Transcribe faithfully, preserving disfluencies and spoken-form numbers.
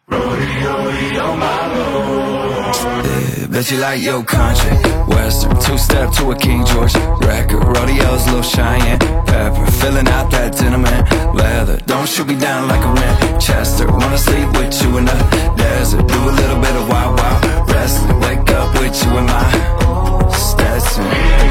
Yeah, bet you like your country Western, two-step to a King George record. Rodeo's Lil Cheyenne Pepper, filling out that tenement leather. Don't shoot me down like a Winchester. Wanna sleep with you in the desert. Do a little bit of wild, wild wrestling. Wake up with you in my Stetson.